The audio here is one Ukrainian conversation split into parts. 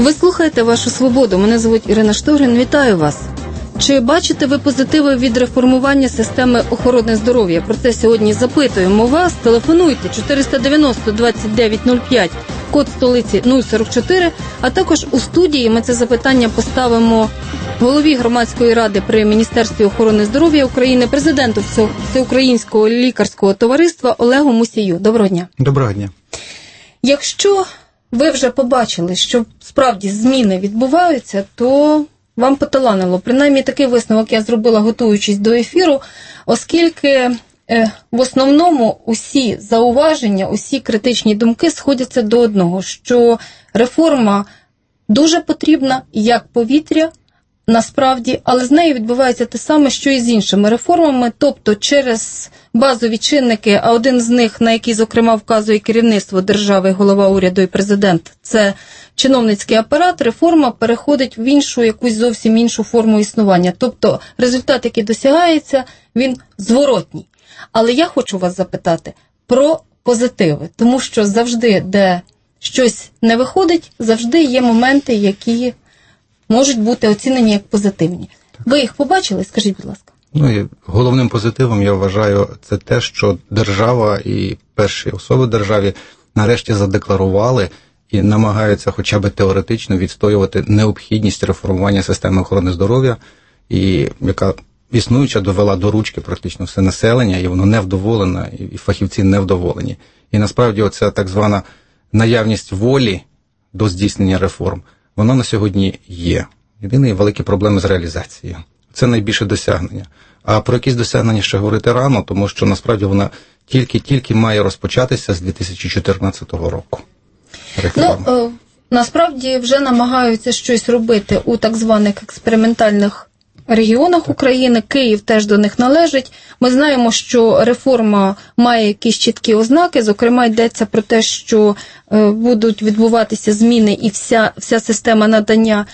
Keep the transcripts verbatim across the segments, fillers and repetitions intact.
Ви слухаєте «Вашу свободу». Мене звуть Ірина Штогрин. Вітаю вас. Чи бачите ви позитиви від реформування системи охорони здоров'я? Про це сьогодні запитуємо вас. Телефонуйте чотириста дев'яносто двадцять дев'ять нуль п'ять, код столиці нуль сорок чотири, а також у студії ми це запитання поставимо голові громадської ради при Міністерстві охорони здоров'я України, президенту Всеукраїнського лікарського товариства Олегу Мусію. Доброго дня. Доброго дня. Якщо ви вже побачили, що справді зміни відбуваються, то вам поталанило. Принаймні такий висновок я зробила, готуючись до ефіру, оскільки е, в основному усі зауваження, усі критичні думки сходяться до одного, що реформа дуже потрібна, як повітря, насправді, але з нею відбувається те саме, що і з іншими реформами, тобто через базові чинники, а один з них, на який, зокрема, вказує керівництво держави, голова уряду і президент, це чиновницький апарат, реформа переходить в іншу, якусь зовсім іншу форму існування. Тобто результат, який досягається, він зворотній. Але я хочу вас запитати про позитиви, тому що завжди, де щось не виходить, завжди є моменти, які можуть бути оцінені як позитивні. Ви їх побачили? Скажіть, будь ласка. Ну і головним позитивом, я вважаю, це те, що держава і перші особи державі нарешті задекларували і намагаються хоча б теоретично відстоювати необхідність реформування системи охорони здоров'я, і яка існуюча довела до ручки практично все населення, і воно невдоволене, і фахівці невдоволені. І насправді оця так звана наявність волі до здійснення реформ, воно на сьогодні є. Єдині великі проблеми з реалізацією. Це найбільше досягнення. А про якісь досягнення ще говорити рано, тому що насправді вона тільки-тільки має розпочатися з дві тисячі чотирнадцятого року. Реформа. Ну, е, насправді вже намагаються щось робити у так званих експериментальних регіонах України. Київ теж до них належить. Ми знаємо, що реформа має якісь чіткі ознаки. Зокрема, йдеться про те, що е, будуть відбуватися зміни і вся, вся система надання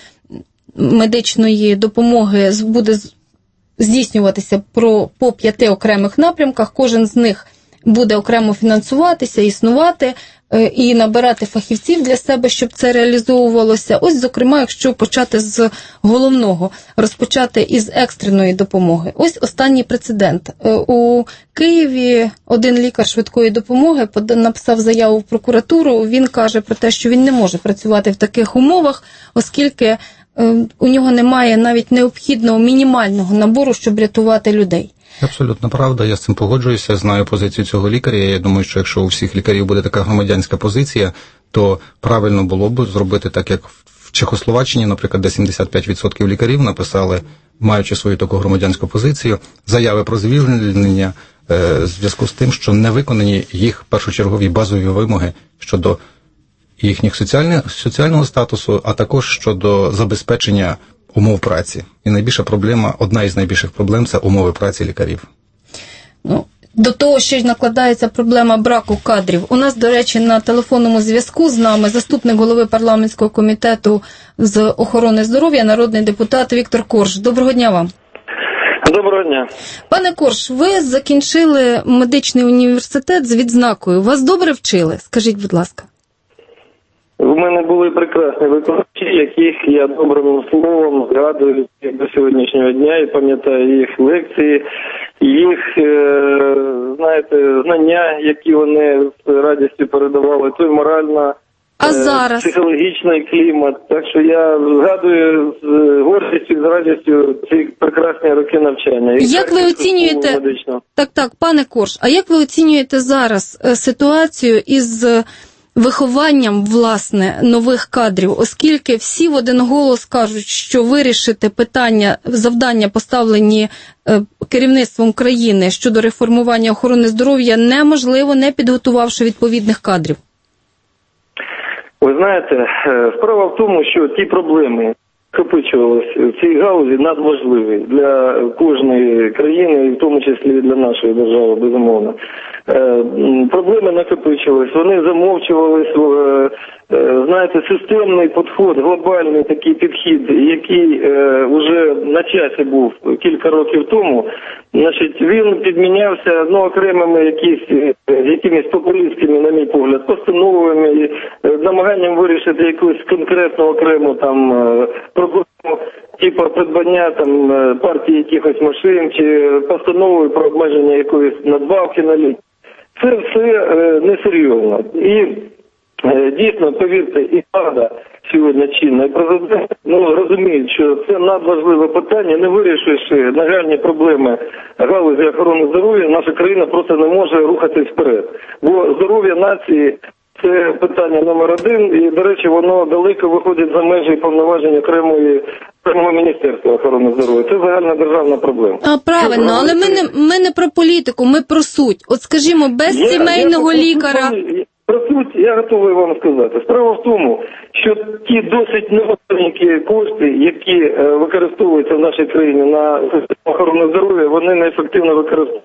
медичної допомоги буде здійснюватися про, по п'яти окремих напрямках. Кожен з них буде окремо фінансуватися, існувати е, і набирати фахівців для себе, щоб це реалізовувалося. Ось, зокрема, якщо почати з головного, розпочати із екстреної допомоги. Ось останній прецедент. Е, у Києві один лікар швидкої допомоги написав заяву в прокуратуру. Він каже про те, що він не може працювати в таких умовах, оскільки у нього немає навіть необхідного мінімального набору, щоб рятувати людей. Абсолютно правда, я з цим погоджуюся, знаю позицію цього лікаря. Я думаю, що якщо у всіх лікарів буде така громадянська позиція, то правильно було б зробити так, як в Чехословаччині, наприклад, де сімдесят п'ять відсотків лікарів написали, маючи свою таку громадянську позицію, заяви про звільнення в зв'язку з тим, що не виконані їх першочергові базові вимоги щодо їхніх соціальних, соціального статусу, а також щодо забезпечення умов праці. І найбільша проблема, одна із найбільших проблем – це умови праці лікарів. Ну, до того ще й накладається проблема браку кадрів. У нас, до речі, на телефонному зв'язку з нами заступник голови парламентського комітету з охорони здоров'я, народний депутат Віктор Корж. Доброго дня вам. Доброго дня. Пане Корж, ви закінчили медичний університет з відзнакою. Вас добре вчили? Скажіть, будь ласка. У мене були прекрасні викладачі, яких я добрим словом згадую до сьогоднішнього дня і пам'ятаю їх лекції, їх, знаєте, знання, які вони з радістю передавали, той морально, а зараз? психологічний клімат. Так що я згадую з гордістю, з радістю ці прекрасні роки навчання. І як ви оцінюєте, так, так, пане Корж, а як ви оцінюєте зараз ситуацію із вихованням, власне, нових кадрів, оскільки всі в один голос кажуть, що вирішити питання, завдання, поставлені е, керівництвом країни щодо реформування охорони здоров'я, неможливо, не підготувавши відповідних кадрів? Ви знаєте, справа в тому, що ті проблеми накопичувалися в цій галузі надважливі для кожної країни, і в тому числі і для нашої держави, безумовно. проблеми накопичувались, вони замовчувались, знаєте, системний підход, глобальний такий підхід, який вже на часі був кілька років тому, значить, він підмінявся ну, окремими якісь, якимись популістськими, на мій погляд, постановами, намаганням вирішити якусь конкретну окрему там проблему, типу придбання там партії якихось машин, чи постанови про обмеження якоїсь надбавки на лік. Це все е, несерйозно. І е, дійсно, повірте, і влада сьогодні чинна, і президент ну, розуміють, що це надважливе питання, не вирішивши нагальні проблеми галузі охорони здоров'я, наша країна просто не може рухатись вперед. Бо здоров'я нації – це питання номер один, і, до речі, воно далеко виходить за межі повноважень окремої окремого Міністерства охорони здоров'я. Це загальна державна проблема. А, правильно, але ми не, ми не про політику, ми про суть. От, скажімо, без я, сімейного я, лікаря... Про суть я готовий вам сказати. Справа в тому, що ті досить невеликі кошти, які е, використовуються в нашій країні на охорону здоров'я, вони неефективно використовуються.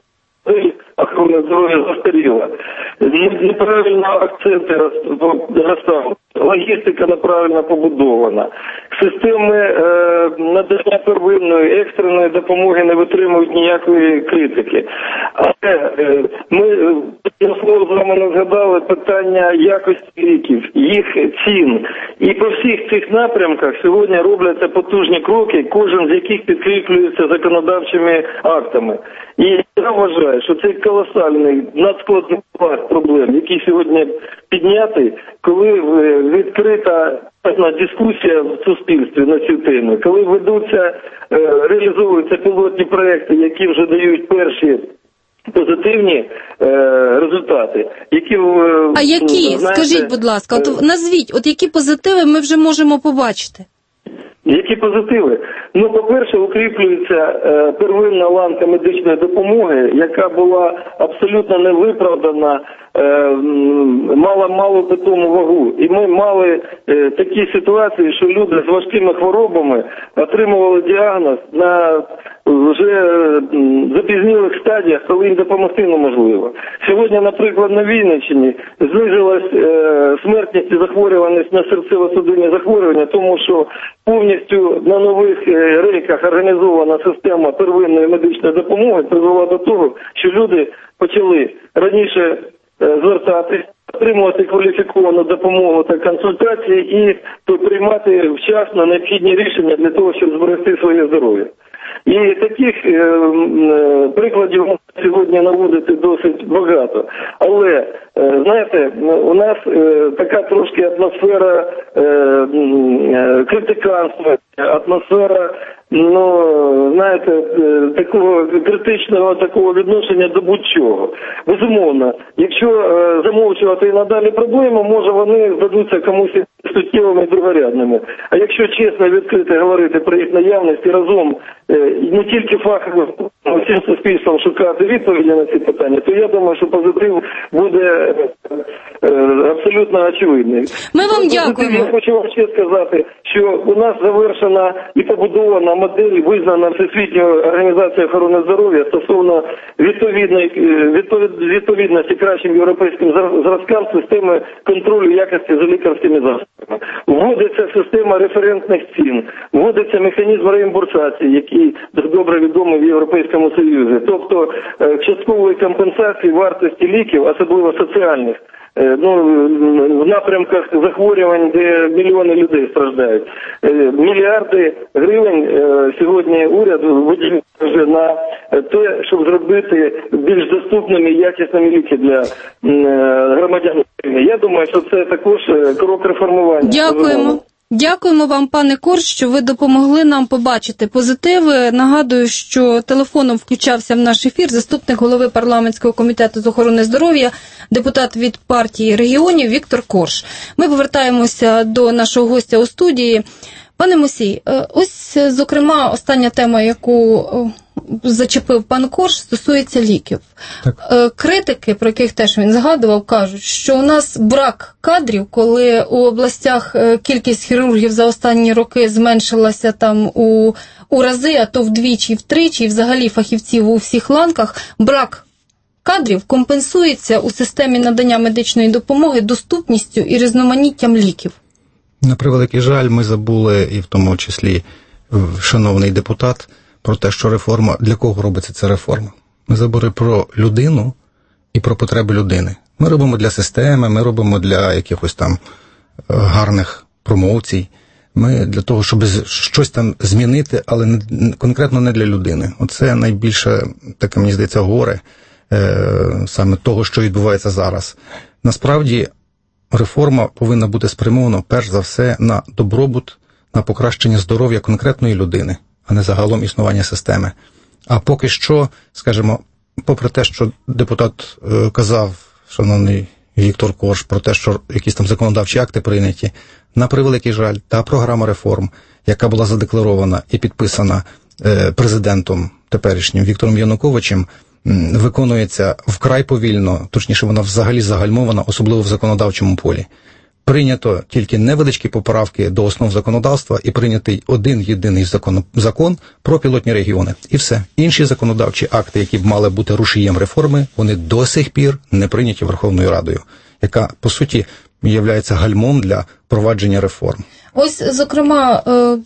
Охорона здоров'я застаріла. Неправильно акценти розставлені. Логістика неправильно побудована. Системи е, надання первинної, екстреної допомоги не витримують ніякої критики. Але е, ми, я слово з вами не згадали, питання якості ліків, їх цін. І по всіх цих напрямках сьогодні робляться потужні кроки, кожен з яких підкріплюється законодавчими актами. І я вважаю, що цей колосальний надскладний пласт проблем, який сьогодні піднятий, коли відкрита дискусія в суспільстві на цю тему, коли ведуться, реалізовуються пілотні проекти, які вже дають перші позитивні е, результати, які... Е, а які? Знаєте, скажіть, будь ласка, от назвіть, от які позитиви ми вже можемо побачити? Які позитиви? Ну, по-перше, укріплюється е, первинна ланка медичної допомоги, яка була абсолютно невиправдана, е, мала малу питому вагу. І ми мали е, такі ситуації, що люди з важкими хворобами отримували діагноз на вже е, запізнілих стадіях, коли їм допомогти неможливо. Сьогодні, наприклад, на Вінниччині знизилась е, смертність і захворюваність на серцево-судинні захворювання, тому що повністю на нових рейках організована система первинної медичної допомоги призвела до того, що люди почали раніше звертатись, отримувати кваліфіковану допомогу та консультації і приймати вчасно необхідні рішення для того, щоб зберегти своє здоров'я. І таких е, е, прикладів сьогодні наводити досить багато. Але, е, знаєте, у нас е, така трошки атмосфера е, е, критиканства, атмосфера, ну, знаєте, е, такого критичного такого відношення до будь-чого. Безумовно, якщо е, замовчувати і надалі проблеми, може вони здадуться комусь суттєвими і другорядними. А якщо чесно відкрито говорити про їх наявність і разом не тільки фахово всім суспільством шукати відповіді на ці питання, то я думаю, що позитив буде абсолютно очевидний. Ми вам дякуємо. Я хочу вам ще сказати, що у нас завершена і побудована модель, визнана Всесвітньою організацією охорони здоров'я стосовно відповідної відповідності кращим європейським зразкам системи контролю якості за лікарськими засобами. Вводиться система референтних цін, вводиться механізм реімбурсації, який добре відомий в Європейському Союзі, тобто часткової компенсації вартості ліків, особливо соціальних, ну, в напрямках захворювань, де мільйони людей страждають. Мільярди гривень сьогодні уряд виділяє вже на те, щоб зробити більш доступними і якісними ліки для громадян України. Я думаю, що це також крок реформування. Дякуємо. Дякуємо вам, пане Корж, що ви допомогли нам побачити позитиви. Нагадую, що телефоном включався в наш ефір заступник голови парламентського комітету з охорони здоров'я, депутат від партії регіонів Віктор Корж. Ми повертаємося до нашого гостя у студії. Пане Мусій, ось, зокрема, остання тема, яку зачепив пан Корж, стосується ліків. Так. Критики, про яких теж він згадував, кажуть, що у нас брак кадрів, коли у областях кількість хірургів за останні роки зменшилася там у, у рази, а то вдвічі, втричі, і взагалі фахівців у всіх ланках, брак кадрів компенсується у системі надання медичної допомоги доступністю і різноманіттям ліків? На превеликий жаль, ми забули, і в тому числі шановний депутат, про те, що реформа, для кого робиться ця реформа. Ми забули про людину і про потреби людини. Ми робимо для системи, ми робимо для якихось там гарних промоцій. Ми для того, щоб щось там змінити, але не, конкретно не для людини. Оце найбільше, таке, мені здається, горе е, саме того, що відбувається зараз. Насправді, реформа повинна бути спрямована, перш за все, на добробут, на покращення здоров'я конкретної людини, а не загалом існування системи. А поки що, скажімо, попри те, що депутат е, казав, шановний Віктор Корж, про те, що якісь там законодавчі акти прийняті, на превеликий жаль, та програма реформ, яка була задекларована і підписана е, президентом теперішнім Віктором Януковичем, м, виконується вкрай повільно, точніше вона взагалі загальмована, особливо в законодавчому полі. Прийнято тільки невеличкі поправки до основ законодавства і прийнятий один єдиний закон, закон про пілотні регіони. І все. Інші законодавчі акти, які б мали бути рушієм реформи, вони до сих пір не прийняті Верховною Радою, яка, по суті, є гальмом для провадження реформ. Ось, зокрема,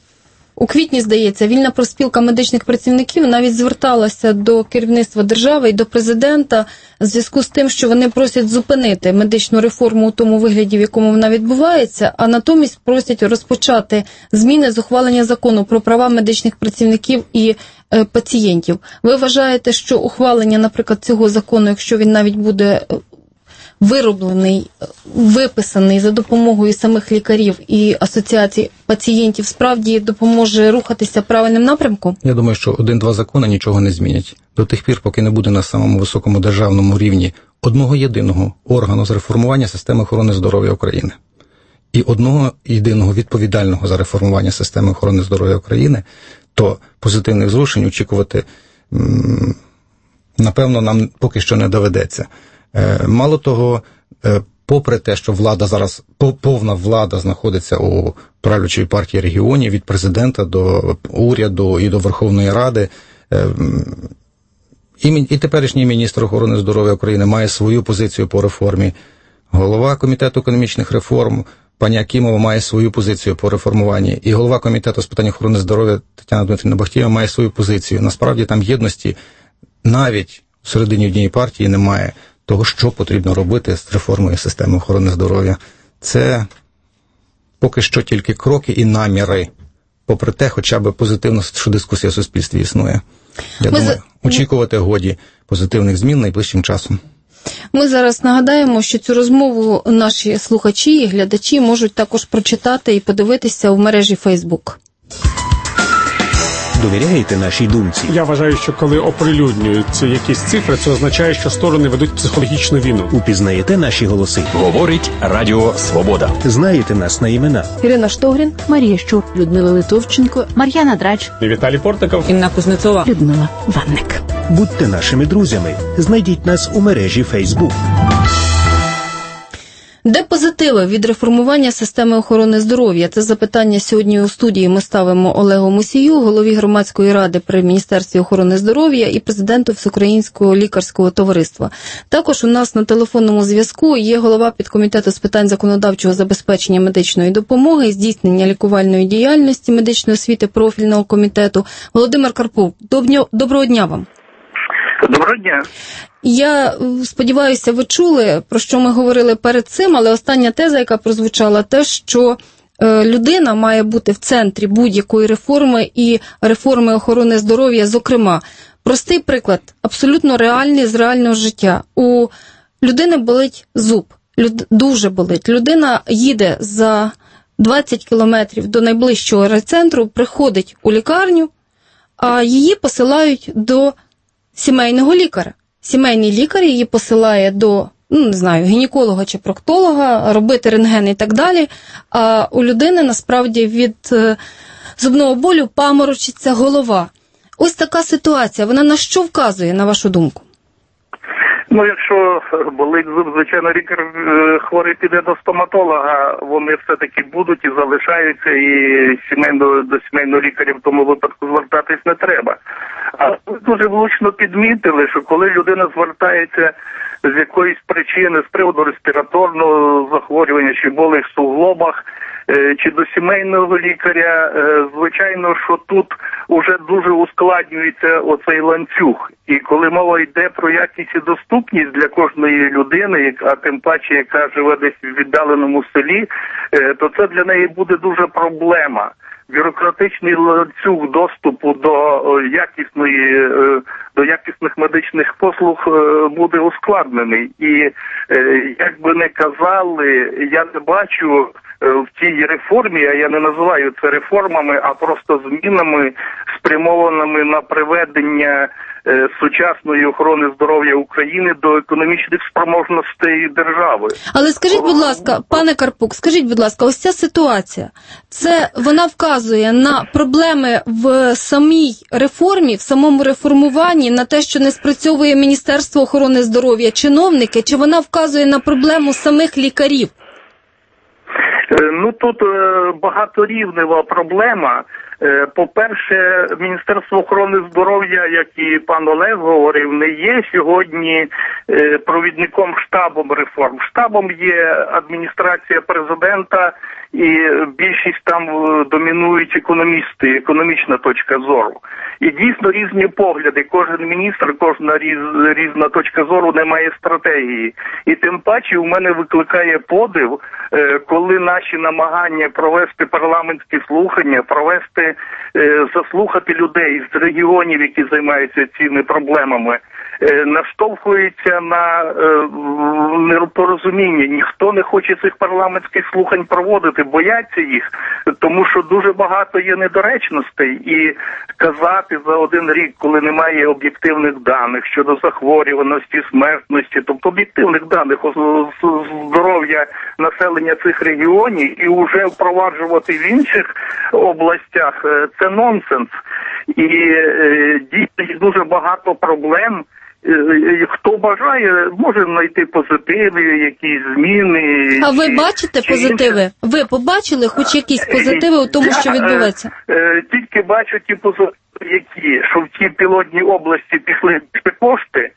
у квітні, здається, вільна профспілка медичних працівників навіть зверталася до керівництва держави і до президента в зв'язку з тим, що вони просять зупинити медичну реформу у тому вигляді, в якому вона відбувається, а натомість просять розпочати зміни з ухвалення закону про права медичних працівників і е, пацієнтів. Ви вважаєте, що ухвалення, наприклад, цього закону, якщо він навіть буде вироблений, виписаний за допомогою самих лікарів і асоціацій пацієнтів, справді допоможе рухатися правильним напрямком? Я думаю, що один-два закони нічого не змінять. До тих пір, поки не буде на самому високому державному рівні одного єдиного органу з реформування системи охорони здоров'я України і одного єдиного відповідального за реформування системи охорони здоров'я України, то позитивних зрушень очікувати, напевно, нам поки що не доведеться. Мало того, попри те, що влада зараз, повна влада знаходиться у правлячої партії регіонів, від президента до уряду і до Верховної Ради, і теперішній міністр охорони здоров'я України має свою позицію по реформі, голова Комітету економічних реформ пані Акімова має свою позицію по реформуванні, і голова Комітету з питань охорони здоров'я Тетяна Дмитрівна Бахтієва має свою позицію. Насправді там єдності навіть всередині однієї партії немає того, що потрібно робити з реформою системи охорони здоров'я. Це поки що тільки кроки і наміри, попри те, хоча б позитивно, що дискусія в суспільстві існує. Я Ми думаю, за... очікувати годі позитивних змін найближчим часом. Ми зараз нагадаємо, що цю розмову наші слухачі і глядачі можуть також прочитати і подивитися в мережі Facebook. Довіряєте нашій думці? Я вважаю, що коли оприлюднюються якісь цифри, це означає, що сторони ведуть психологічну війну. Упізнаєте наші голоси? Говорить Радіо Свобода. Знаєте нас на імена? Ірина Штогрін, Марія Щур, Людмила Литовченко, Мар'яна Драч, Віталій Портников, Інна Кузнецова, Людмила Ванник. Будьте нашими друзями. Знайдіть нас у мережі Facebook. Де позитиви від реформування системи охорони здоров'я? Це запитання сьогодні у студії ми ставимо Олегу Мусію, голові громадської ради при Міністерстві охорони здоров'я і президенту Всеукраїнського лікарського товариства. Також у нас на телефонному зв'язку є голова підкомітету з питань законодавчого забезпечення медичної допомоги, здійснення лікувальної діяльності, медичної освіти профільного комітету Володимир Карпов. Доброго дня вам. Доброго дня. Я сподіваюся, ви чули, про що ми говорили перед цим, але остання теза, яка прозвучала, те, що людина має бути в центрі будь-якої реформи і реформи охорони здоров'я, зокрема. Простий приклад, абсолютно реальний, з реального життя. У людини болить зуб, люд... дуже болить. Людина їде за двадцять кілометрів до найближчого райцентру, приходить у лікарню, а її посилають до сімейного лікаря. Сімейний лікар її посилає до, ну, не знаю, гінеколога чи проктолога, робити рентген і так далі. А у людини, насправді, від е, зубного болю паморочиться голова. Ось така ситуація. Вона на що вказує, на вашу думку? Ну, якщо болить зуб, звичайно, лікар хворий піде до стоматолога, вони все-таки будуть і залишаються, і сімейно, до сімейного лікаря в тому випадку звертатись не треба. А ви дуже влучно підмітили, що коли людина звертається з якоїсь причини, з приводу респіраторного захворювання чи болей в суглобах, чи до сімейного лікаря, звичайно, що тут уже дуже ускладнюється оцей ланцюг. І коли мова йде про якість і доступність для кожної людини, а тим паче, яка живе десь в віддаленому селі, то це для неї буде дуже проблема. Бюрократичний ланцюг доступу до якісної, до якісних медичних послуг буде ускладнений. І як би не казали, я не бачу в цій реформі, а я не називаю це реформами, а просто змінами, спрямованими на приведення сучасної охорони здоров'я України до економічних спроможностей держави. Але скажіть, будь ласка, пане Карпук, скажіть, будь ласка, ось ця ситуація, це вона вказує на проблеми в самій реформі, в самому реформуванні, на те, що не спрацьовує Міністерство охорони здоров'я, чиновники, чи вона вказує на проблему самих лікарів? Ну, тут багаторівнева проблема. По-перше, Міністерство охорони здоров'я, як і пан Олег говорив, не є сьогодні провідником штабом реформ. Штабом є адміністрація президента, і більшість там домінують економісти, економічна точка зору. І дійсно різні погляди. Кожен міністр, кожна різ, різна точка зору не має стратегії. І тим паче у мене викликає подив, коли наші намагання провести парламентські слухання, провести, заслухати людей з регіонів, які займаються цими проблемами, наштовхується на непорозуміння. Ніхто не хоче цих парламентських слухань проводити, бояться їх, тому що дуже багато є недоречностей. І казати за один рік, коли немає об'єктивних даних щодо захворюваності, смертності, тобто об'єктивних даних здоров'я населення цих регіонів, і вже впроваджувати в інших областях, це нонсенс. І дійсно дуже багато проблем. Хто бажає, може знайти позитиви, якісь зміни. А ви бачите позитиви? Інше. Ви побачили хоч якісь позитиви у тому, що відбувається? Тільки бачу ті позитиви, які, що в ті пілотні області пішли кошти.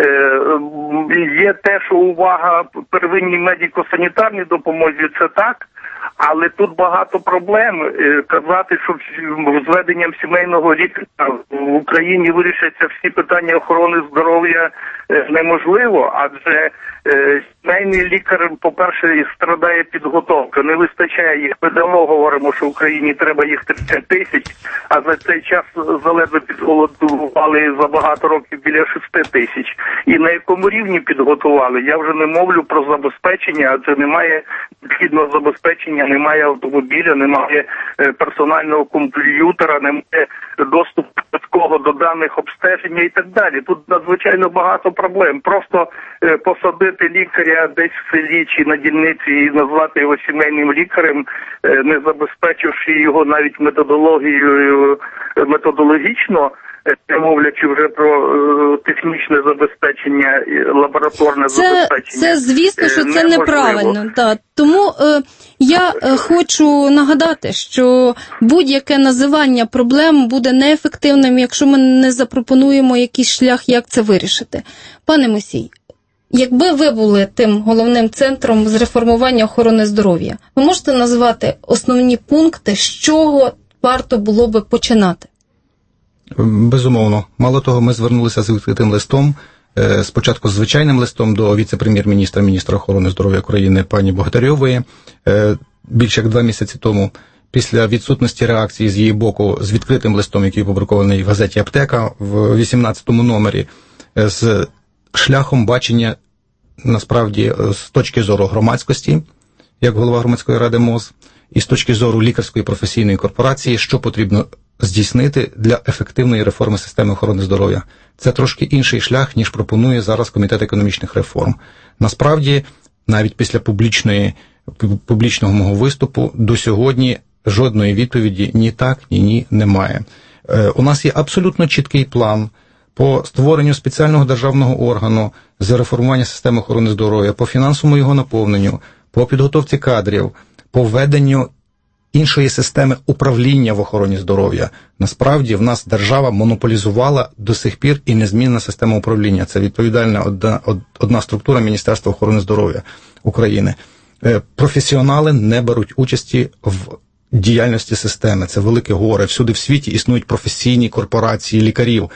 Є те, що увага первинній медико-санітарній допомозі, це так, але тут багато проблем. Казати, що зведенням сімейного лікаря в Україні вирішаться всі питання охорони здоров'я неможливо, адже сімейний лікар, по-перше, страдає підготовка, не вистачає їх. Ми давно говоримо, що в Україні треба їх тридцять тисяч, а за цей час заледве підготували за багато років біля шість тисяч. І на якому рівні підготували? Я вже не мовлю про забезпечення, адже немає необхідного забезпечення, немає автомобіля, немає персонального комп'ютера, немає доступу швидкого до даних обстеження і так далі. Тут надзвичайно багато проблем. Просто посадити лікаря десь в селі чи на дільниці і назвати його сімейним лікарем, не забезпечивши його навіть методологією, методологічно, мовлячи вже про е, технічне забезпечення, лабораторне це, забезпечення. Це, звісно, що це неможливо. Неправильно. Так. Тому е, я е, хочу нагадати, що будь-яке називання проблем буде неефективним, якщо ми не запропонуємо якийсь шлях, як це вирішити. Пане Мусій, якби ви були тим головним центром з реформування охорони здоров'я, ви можете назвати основні пункти, з чого варто було би починати? Безумовно. Мало того, ми звернулися з відкритим листом, спочатку з звичайним листом до віце-прем'єр-міністра, міністра охорони здоров'я України пані Богдарьової, більше як два місяці тому. Після відсутності реакції з її боку з відкритим листом, який опублікований в газеті «Аптека» в вісімнадцятому номері, з шляхом бачення, насправді, з точки зору громадськості, як голова громадської ради МОЗ, і з точки зору лікарської професійної корпорації, що потрібно здійснити для ефективної реформи системи охорони здоров'я. Це трошки інший шлях, ніж пропонує зараз Комітет економічних реформ. Насправді, навіть після публічної, публічного мого виступу, до сьогодні жодної відповіді ні так, ні ні немає. У нас є абсолютно чіткий план по створенню спеціального державного органу з реформування системи охорони здоров'я, по фінансовому його наповненню, по підготовці кадрів, по введенню іншої системи управління в охороні здоров'я. Насправді в нас держава монополізувала до сих пір і незмінна система управління. Це відповідальна одна, одна структура Міністерства охорони здоров'я України. Професіонали не беруть участі в діяльності системи. Це велике горе. Всюди в світі існують професійні корпорації лікарів,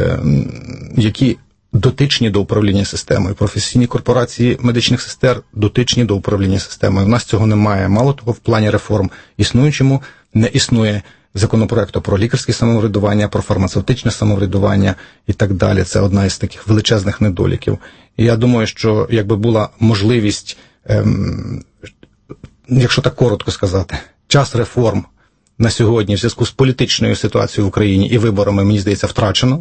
які дотичні до управління системою. Професійні корпорації медичних сестер дотичні до управління системою. У нас цього немає. Мало того, в плані реформ існуючому не існує законопроекту про лікарське самоврядування, про фармацевтичне самоврядування і так далі. Це одна із таких величезних недоліків. І я думаю, що якби була можливість, ем, якщо так коротко сказати, час реформ на сьогодні в зв'язку з політичною ситуацією в Україні і виборами, мені здається, втрачено.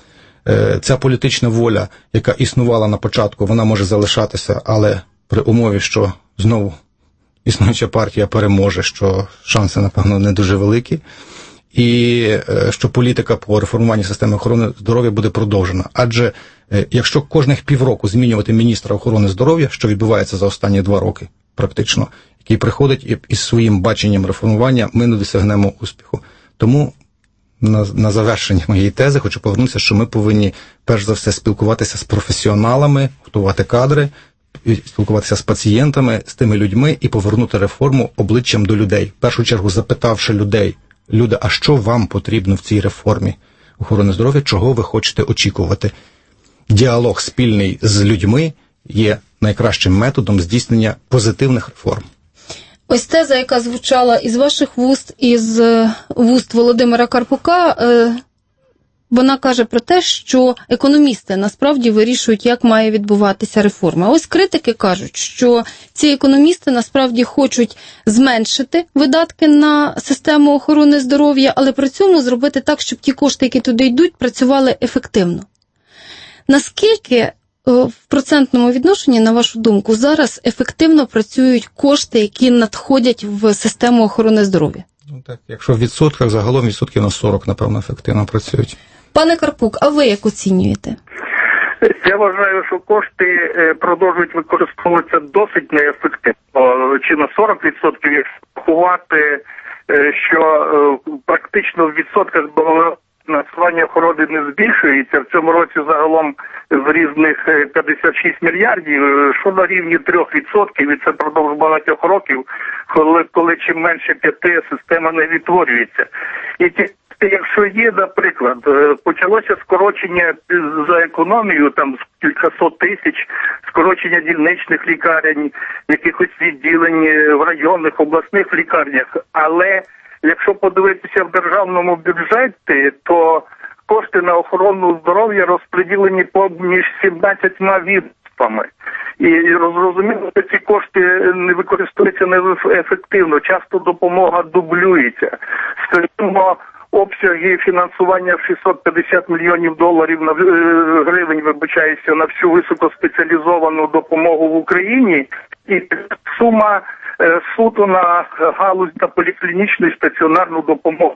Ця політична воля, яка існувала на початку, вона може залишатися, але при умові, що знову існуюча партія переможе, що шанси, напевно, не дуже великі, і що політика по реформуванню системи охорони здоров'я буде продовжена. Адже якщо кожних півроку змінювати міністра охорони здоров'я, що відбувається за останні два роки практично, який приходить із своїм баченням реформування, ми не досягнемо успіху. Тому на, на завершення моєї тези хочу повернутися, що ми повинні перш за все спілкуватися з професіоналами, готувати кадри, спілкуватися з пацієнтами, з тими людьми і повернути реформу обличчям до людей. В першу чергу запитавши людей, люди, а що вам потрібно в цій реформі охорони здоров'я, чого ви хочете очікувати? Діалог спільний з людьми є найкращим методом здійснення позитивних реформ. Ось теза, яка звучала із ваших вуст, із вуст Володимира Карпука, вона каже про те, що економісти насправді вирішують, як має відбуватися реформа. Ось критики кажуть, що ці економісти насправді хочуть зменшити видатки на систему охорони здоров'я, але при цьому зробити так, щоб ті кошти, які туди йдуть, працювали ефективно. Наскільки в процентному відношенні, на вашу думку, зараз ефективно працюють кошти, які надходять в систему охорони здоров'я? Ну так, якщо в відсотках, загалом відсотків на сорок, напевно, ефективно працюють. Пане Карпук, а ви як оцінюєте? Я вважаю, що кошти продовжують використовуватися досить неефективно. Чи на сорок відсотків, якщо рахувати, що практично в відсотках фінансування охорони не збільшується. В цьому році загалом з різних п'ятдесят шість мільярдів, що на рівні трьох відсотків, і це продовж багатьох років, коли, коли чим менше п'яти, система не відтворюється. І ті, якщо є, наприклад, почалося скорочення за економію, там з кількасот тисяч, скорочення дільничних лікарень, якихось відділень в районних, обласних лікарнях, але якщо подивитися в державному бюджеті, то кошти на охорону здоров'я розподілені поміж сімнадцятьма відомствами. І зрозуміло, що ці кошти не використовуються неефективно, часто допомога дублюється. Скажімо, обсяги фінансування в шістсот п'ятдесят мільйонів доларів на гривень, вибачаюся, на всю високоспеціалізовану допомогу в Україні, і сума суто на галузь та поліклінічну і стаціонарну допомогу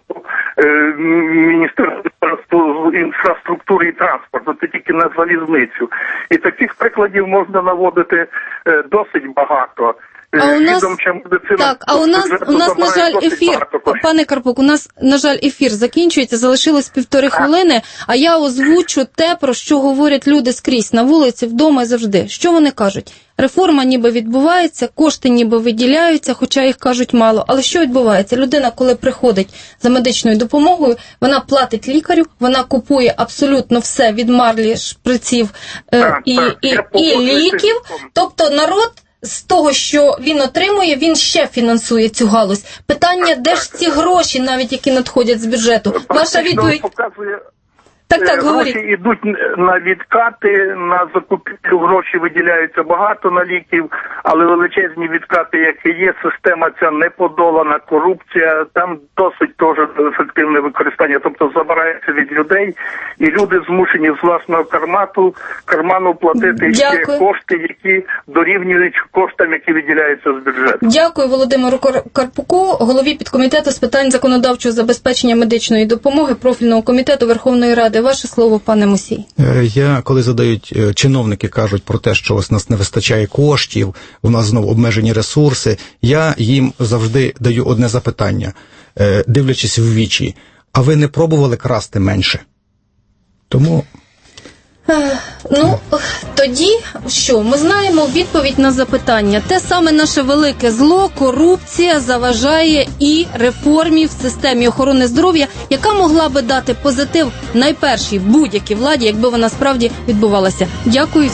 Міністерства інфраструктури і транспорту, це тільки на залізницю. І таких прикладів можна наводити досить багато. А у нас, так, а у нас, у нас, на жаль, ефір, пане Карпук, у нас, на жаль, ефір закінчується, залишилось півтори хвилини, а я озвучу те, про що говорять люди скрізь, на вулиці, вдома і завжди. Що вони кажуть? Реформа ніби відбувається, кошти ніби виділяються, хоча їх кажуть мало. Але що відбувається? Людина, коли приходить за медичною допомогою, вона платить лікарю, вона купує абсолютно все від марлі, шприців е, і, і, і ліків. Тобто народ з того, що він отримує, він ще фінансує цю галузь. Питання, де ж ці гроші, навіть які надходять з бюджету? Ваша відповідь... Так, так, гроші йдуть на відкати, на закупівлю, гроші виділяються багато на ліків, але величезні відкати, які є, система ця неподолана, корупція, там досить теж ефективне використання, тобто забирається від людей, і люди змушені з власного кармату, карману платити ще кошти, які дорівнюють коштам, які виділяються з бюджету. Дякую Володимиру Карпуку, голові підкомітету з питань законодавчого забезпечення медичної допомоги профільного комітету Верховної Ради. Ваше слово, пане Мусій. Я, коли задають, чиновники кажуть про те, що ось нас не вистачає коштів, у нас знову обмежені ресурси, я їм завжди даю одне запитання, дивлячись в вічі, а ви не пробували красти менше? Тому... Ну, тоді що? Ми знаємо відповідь на запитання. Те саме наше велике зло, корупція, заважає і реформі в системі охорони здоров'я, яка могла би дати позитив найпершій будь-якій владі, якби вона справді відбувалася. Дякую.